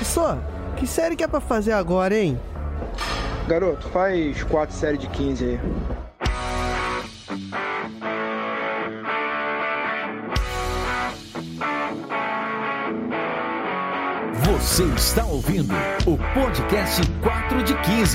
Só, que série que é pra fazer agora, hein? Garoto, faz 4 séries de 15 aí. Você está ouvindo o podcast 4 de 15.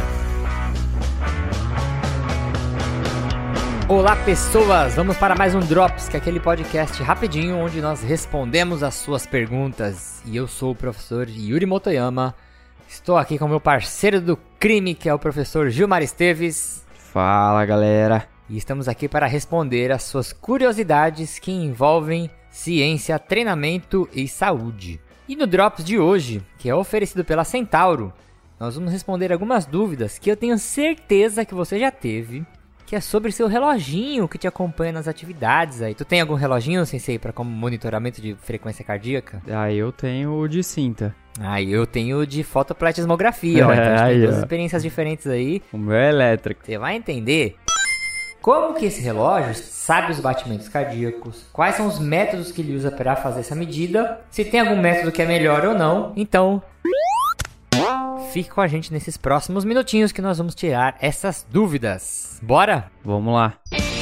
Olá pessoas, vamos para mais um Drops, que é aquele podcast rapidinho onde nós respondemos as suas perguntas. E eu sou o professor Yuri Motoyama, estou aqui com o meu parceiro do crime, que é o professor Gilmar Esteves. Fala galera. E estamos aqui para responder as suas curiosidades que envolvem ciência, treinamento e saúde. E no Drops de hoje, que é oferecido pela Centauro, nós vamos responder algumas dúvidas que eu tenho certeza que você já teve, que é sobre seu reloginho que te acompanha nas atividades aí. Tu tem algum reloginho, Sensei, para como monitoramento de frequência cardíaca? Eu tenho o de cinta. Eu tenho o de fotopletismografia, ó. Então a gente tem duas experiências diferentes aí. O meu é elétrico. Você vai entender como que esse relógio sabe os batimentos cardíacos, quais são os métodos que ele usa para fazer essa medida, se tem algum método que é melhor ou não. Então, fique com a gente nesses próximos minutinhos que nós vamos tirar essas dúvidas. Bora? Vamos lá.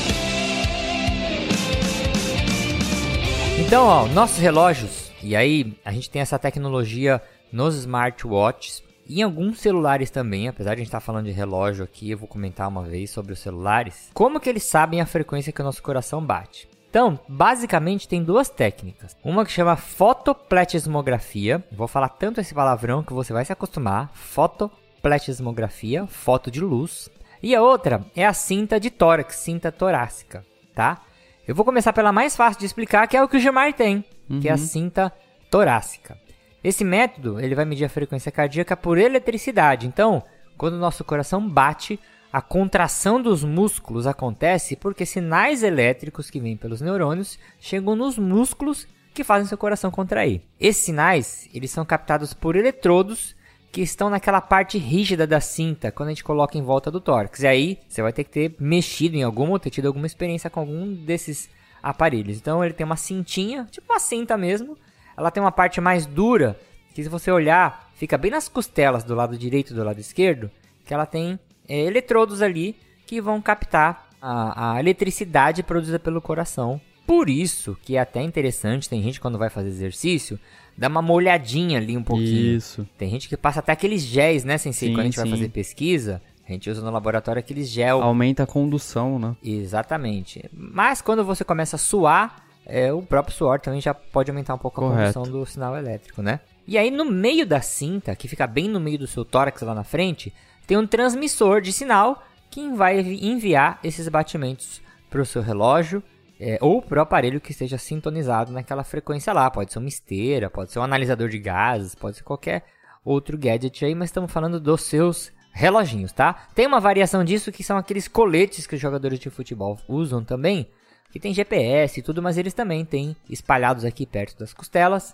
Então, ó, nossos relógios, e aí a gente tem essa tecnologia nos smartwatches, e em alguns celulares também, apesar de a gente estar falando de relógio aqui, eu vou comentar uma vez sobre os celulares. Como que eles sabem a frequência que o nosso coração bate? Então, basicamente tem duas técnicas. Uma que chama fotopletismografia. Vou falar tanto esse palavrão que você vai se acostumar. Fotopletismografia, foto de luz. E a outra é a cinta de tórax, cinta torácica, tá? Eu vou começar pela mais fácil de explicar, que é o que o Gilmar tem, que é a cinta torácica. Esse método, ele vai medir a frequência cardíaca por eletricidade. Então, quando o nosso coração bate, a contração dos músculos acontece porque sinais elétricos que vêm pelos neurônios chegam nos músculos que fazem seu coração contrair. Esses sinais, eles são captados por eletrodos que estão naquela parte rígida da cinta, quando a gente coloca em volta do tórax. E aí, você vai ter que ter mexido em alguma ou ter tido alguma experiência com algum desses aparelhos. Então, ele tem uma cintinha, tipo uma cinta mesmo. Ela tem uma parte mais dura, que se você olhar, fica bem nas costelas do lado direito e do lado esquerdo, que ela tem eletrodos ali que vão captar a eletricidade produzida pelo coração. Por isso que é até interessante, tem gente quando vai fazer exercício, dá uma molhadinha ali um pouquinho. Isso. Tem gente que passa até aqueles géis, né, Sensei? Sim, quando a gente vai sim. fazer pesquisa, a gente usa no laboratório aqueles gel. Aumenta a condução, né? Exatamente. Mas quando você começa a suar, o próprio suor também já pode aumentar um pouco a condução do sinal elétrico, né? E aí no meio da cinta, que fica bem no meio do seu tórax lá na frente, tem um transmissor de sinal que vai enviar esses batimentos para o seu relógio ou para o aparelho que esteja sintonizado naquela frequência lá. Pode ser uma esteira, pode ser um analisador de gases, pode ser qualquer outro gadget aí, mas estamos falando dos seus reloginhos, tá? Tem uma variação disso que são aqueles coletes que os jogadores de futebol usam também, que tem GPS e tudo, mas eles também têm espalhados aqui perto das costelas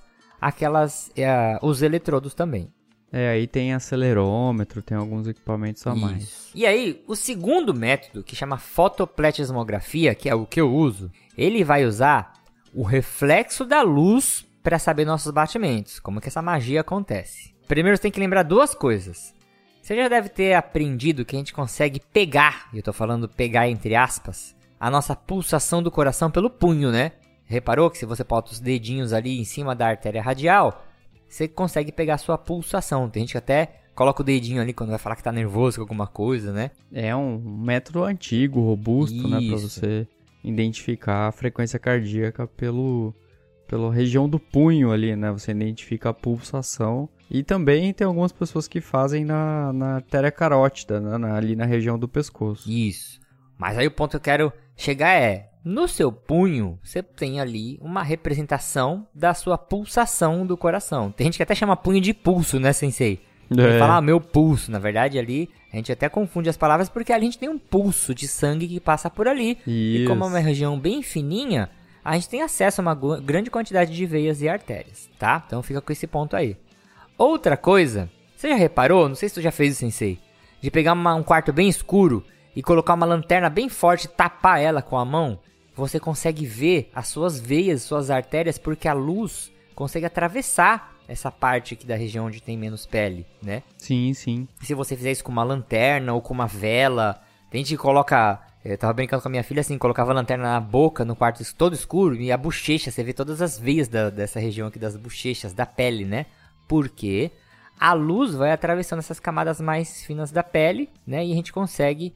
os eletrodos também. Aí tem acelerômetro, tem alguns equipamentos a mais. E aí, o segundo método, que chama fotopletismografia, que é o que eu uso, ele vai usar o reflexo da luz para saber nossos batimentos, como que essa magia acontece. Primeiro você tem que lembrar duas coisas. Você já deve ter aprendido que a gente consegue pegar, e eu tô falando pegar entre aspas, a nossa pulsação do coração pelo punho, né? Reparou que se você bota os dedinhos ali em cima da artéria radial, você consegue pegar a sua pulsação. Tem gente que até coloca o dedinho ali quando vai falar que tá nervoso com alguma coisa, né? É um método antigo, robusto, né? Pra você identificar a frequência cardíaca pela região do punho ali, né? Você identifica a pulsação. E também tem algumas pessoas que fazem na artéria carótida, né? Ali na região do pescoço. Isso. Mas aí o ponto que eu quero chegar é, no seu punho, você tem ali uma representação da sua pulsação do coração. Tem gente que até chama punho de pulso, né, Sensei? Ele fala, meu pulso. Na verdade, ali, a gente até confunde as palavras, porque ali a gente tem um pulso de sangue que passa por ali. Isso. E como é uma região bem fininha, a gente tem acesso a uma grande quantidade de veias e artérias, tá? Então fica com esse ponto aí. Outra coisa, você já reparou, não sei se tu já fez isso, Sensei, de pegar um quarto bem escuro e colocar uma lanterna bem forte e tapar ela com a mão? Você consegue ver as suas veias, suas artérias, porque a luz consegue atravessar essa parte aqui da região onde tem menos pele, né? Sim, sim. Se você fizer isso com uma lanterna ou com uma vela, tem gente que coloca... Eu tava brincando com a minha filha assim, colocava a lanterna na boca, no quarto todo escuro, e a bochecha, você vê todas as veias dessa região aqui das bochechas, da pele, né? Porque a luz vai atravessando essas camadas mais finas da pele, né? E a gente consegue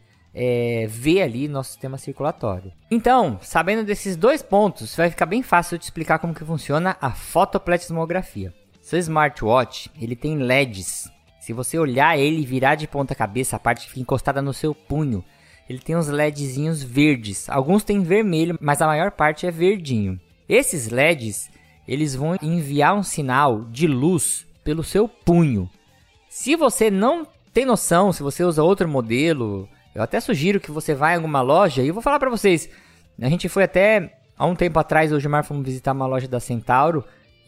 ver ali nosso sistema circulatório. Então, sabendo desses 2 pontos, vai ficar bem fácil de explicar como que funciona a fotopletismografia. Seu smartwatch, ele tem LEDs. Se você olhar ele e virar de ponta cabeça, a parte que fica encostada no seu punho, ele tem uns LEDzinhos verdes. Alguns tem vermelho, mas a maior parte é verdinho. Esses LEDs, eles vão enviar um sinal de luz pelo seu punho. Se você não tem noção, se você usa outro modelo, eu até sugiro que você vá em alguma loja, e eu vou falar pra vocês, a gente foi até, há um tempo atrás, o Gilmar fomos visitar uma loja da Centauro,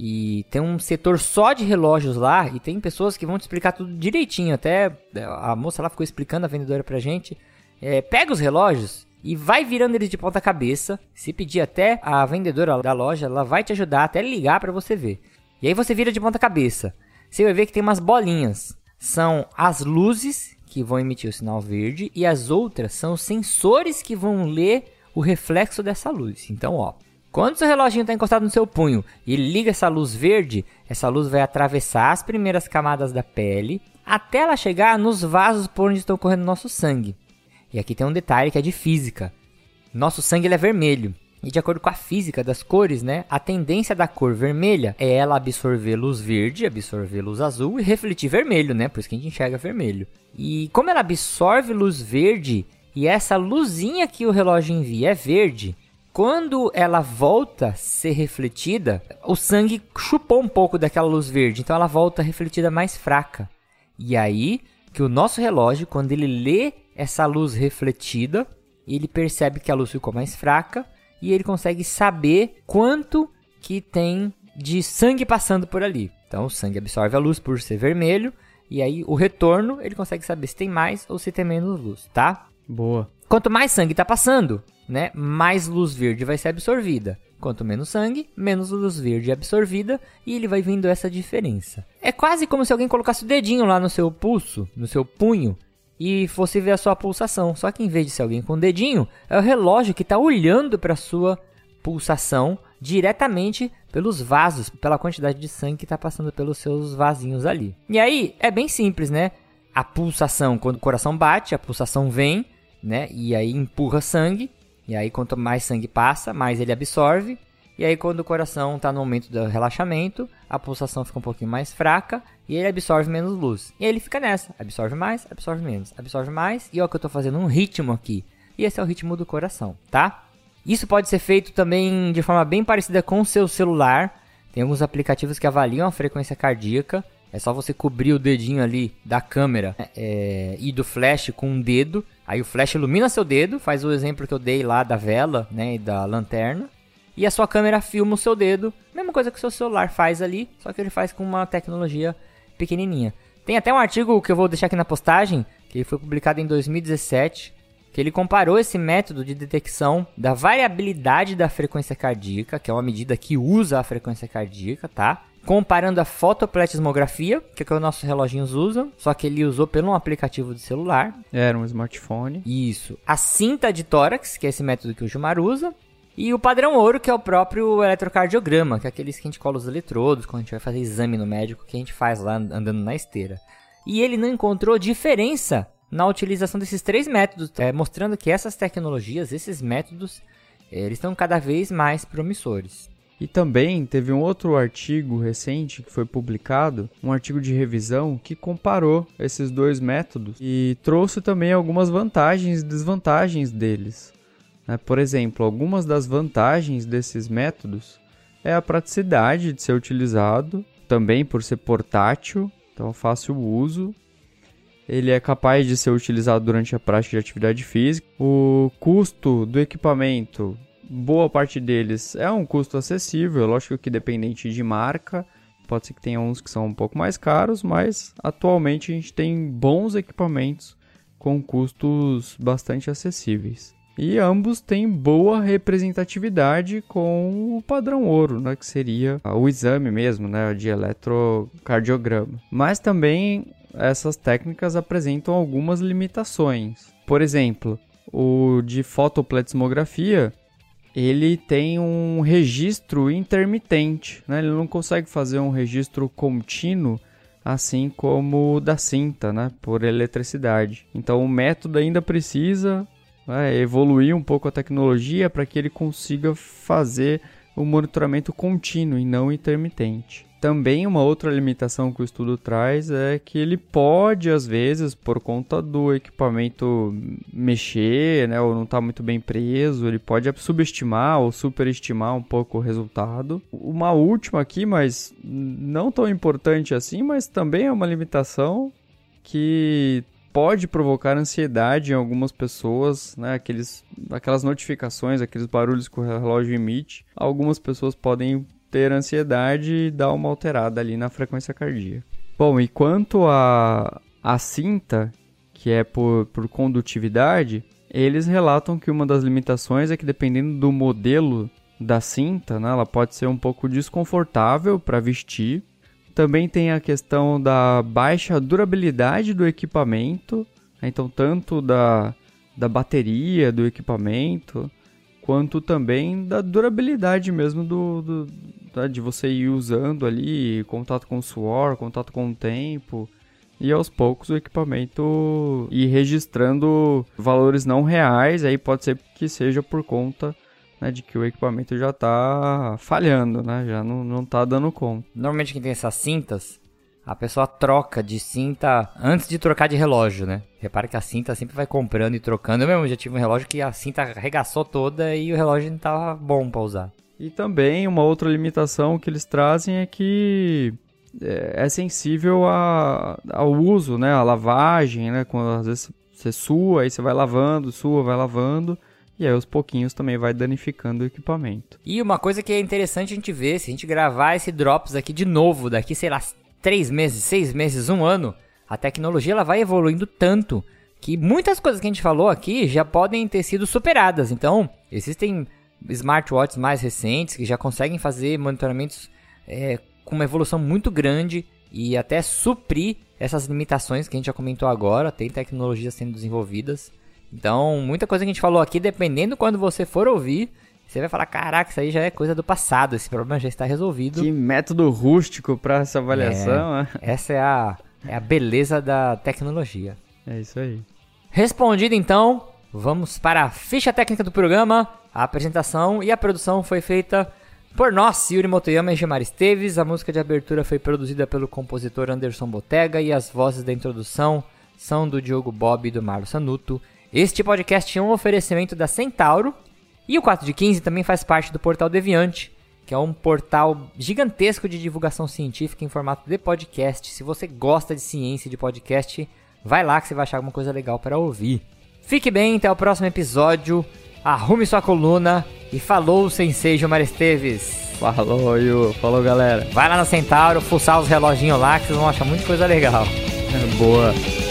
e tem um setor só de relógios lá, e tem pessoas que vão te explicar tudo direitinho, até a moça lá ficou explicando, a vendedora pra gente, pega os relógios e vai virando eles de ponta cabeça, se pedir até a vendedora da loja, ela vai te ajudar até ligar pra você ver. E aí você vira de ponta cabeça, você vai ver que tem umas bolinhas, são as luzes que vão emitir o sinal verde, e as outras são os sensores que vão ler o reflexo dessa luz. Então, ó, quando o seu reloginho está encostado no seu punho e ele liga essa luz verde, essa luz vai atravessar as primeiras camadas da pele até ela chegar nos vasos por onde estão correndo nosso sangue. E aqui tem um detalhe que é de física. Nosso sangue ele é vermelho. E de acordo com a física das cores, né, a tendência da cor vermelha é ela absorver luz verde, absorver luz azul e refletir vermelho, né? Por isso que a gente enxerga vermelho. E como ela absorve luz verde e essa luzinha que o relógio envia é verde, quando ela volta a ser refletida, o sangue chupou um pouco daquela luz verde, então ela volta refletida mais fraca. E aí que o nosso relógio, quando ele lê essa luz refletida, ele percebe que a luz ficou mais fraca, e ele consegue saber quanto que tem de sangue passando por ali. Então o sangue absorve a luz por ser vermelho, e aí o retorno ele consegue saber se tem mais ou se tem menos luz, tá? Boa. Quanto mais sangue está passando, né, mais luz verde vai ser absorvida. Quanto menos sangue, menos luz verde é absorvida, e ele vai vendo essa diferença. É quase como se alguém colocasse o dedinho lá no seu pulso, no seu punho, e fosse ver a sua pulsação. Só que em vez de ser alguém com o dedinho, é o relógio que está olhando para a sua pulsação diretamente pelos vasos, pela quantidade de sangue que está passando pelos seus vasinhos ali. E aí, é bem simples, né? A pulsação, quando o coração bate, a pulsação vem, né? E aí empurra sangue. E aí, quanto mais sangue passa, mais ele absorve. E aí, quando o coração está no momento do relaxamento, a pulsação fica um pouquinho mais fraca e ele absorve menos luz. E aí ele fica nessa, absorve mais, absorve menos, absorve mais. E olha que eu estou fazendo um ritmo aqui. E esse é o ritmo do coração, tá? Isso pode ser feito também de forma bem parecida com o seu celular. Tem alguns aplicativos que avaliam a frequência cardíaca. É só você cobrir o dedinho ali da câmera e do flash com um dedo. Aí o flash ilumina seu dedo, faz o exemplo que eu dei lá da vela, né, e da lanterna. E a sua câmera filma o seu dedo, mesma coisa que o seu celular faz ali, só que ele faz com uma tecnologia pequenininha. Tem até um artigo que eu vou deixar aqui na postagem, que foi publicado em 2017, que ele comparou esse método de detecção da variabilidade da frequência cardíaca, que é uma medida que usa a frequência cardíaca, tá? Comparando a fotopletismografia, que é o que os nossos reloginhos usam, só que ele usou pelo um aplicativo de celular. Era um smartphone. Isso. A cinta de tórax, que é esse método que o Gilmar usa. E o padrão ouro, que é o próprio eletrocardiograma, que é aqueles que a gente cola os eletrodos quando a gente vai fazer exame no médico, que a gente faz lá andando na esteira. E ele não encontrou diferença na utilização desses 3 métodos, mostrando que essas tecnologias, esses métodos, eles estão cada vez mais promissores. E também teve um outro artigo recente que foi publicado, um artigo de revisão que comparou esses 2 métodos e trouxe também algumas vantagens e desvantagens deles. Por exemplo, algumas das vantagens desses métodos é a praticidade de ser utilizado, também por ser portátil, então fácil uso. Ele é capaz de ser utilizado durante a prática de atividade física. O custo do equipamento, boa parte deles é um custo acessível, lógico que dependente de marca. Pode ser que tenha uns que são um pouco mais caros, mas atualmente a gente tem bons equipamentos com custos bastante acessíveis. E ambos têm boa representatividade com o padrão ouro, né, que seria o exame mesmo, né, de eletrocardiograma. Mas também essas técnicas apresentam algumas limitações. Por exemplo, o de fotopletismografia, ele tem um registro intermitente, né? Ele não consegue fazer um registro contínuo, assim como o da cinta, né? Por eletricidade. Então o método ainda precisa evoluir um pouco a tecnologia para que ele consiga fazer o monitoramento contínuo e não intermitente. Também uma outra limitação que o estudo traz é que ele pode, às vezes, por conta do equipamento mexer, né, ou não estar muito bem preso, ele pode subestimar ou superestimar um pouco o resultado. Uma última aqui, mas não tão importante assim, mas também é uma limitação que pode provocar ansiedade em algumas pessoas, né, aquelas notificações, aqueles barulhos que o relógio emite. Algumas pessoas podem ter ansiedade e dar uma alterada ali na frequência cardíaca. Bom, e quanto à cinta, que é por condutividade, eles relatam que uma das limitações é que dependendo do modelo da cinta, né, ela pode ser um pouco desconfortável para vestir. Também tem a questão da baixa durabilidade do equipamento, né, então tanto da bateria do equipamento, quanto também da durabilidade mesmo de você ir usando ali, contato com o suor, contato com o tempo, e aos poucos o equipamento ir registrando valores não reais, aí pode ser que seja por conta, né, de que o equipamento já está falhando, né, já não está dando conta. Normalmente quem tem essas cintas, a pessoa troca de cinta antes de trocar de relógio, né? Repara que a cinta sempre vai comprando e trocando. Eu mesmo já tive um relógio que a cinta arregaçou toda e o relógio não estava bom para usar. E também uma outra limitação que eles trazem é que é sensível ao uso, né? A lavagem, né? Quando às vezes você sua, aí você vai lavando, vai lavando, e aí aos pouquinhos também vai danificando o equipamento. E uma coisa que é interessante a gente ver, se a gente gravar esse Drops aqui de novo, daqui, sei lá, 3 meses, 6 meses, 1 ano, a tecnologia ela vai evoluindo tanto que muitas coisas que a gente falou aqui já podem ter sido superadas. Então, existem smartwatches mais recentes que já conseguem fazer monitoramentos com uma evolução muito grande e até suprir essas limitações que a gente já comentou agora. Tem tecnologias sendo desenvolvidas. Então, muita coisa que a gente falou aqui, dependendo quando você for ouvir, você vai falar, caraca, isso aí já é coisa do passado, esse problema já está resolvido. Que método rústico para essa avaliação, né? Essa é a beleza da tecnologia. É isso aí. Respondido então, vamos para a ficha técnica do programa. A apresentação e a produção foi feita por nós, Yuri Motoyama e Gemar Esteves. A música de abertura foi produzida pelo compositor Anderson Botega e as vozes da introdução são do Diogo Bob e do Marlo Sanuto. Este podcast é um oferecimento da Centauro. E o 4 de 15 também faz parte do Portal Deviante, que é um portal gigantesco de divulgação científica em formato de podcast. Se você gosta de ciência e de podcast, vai lá que você vai achar alguma coisa legal para ouvir. Fique bem, até o próximo episódio. Arrume sua coluna e falou, Sensei Gemar Esteves. Falou, Yu. Falou, galera. Vai lá na Centauro, fuçar os reloginhos lá que vocês vão achar muita coisa legal. Boa.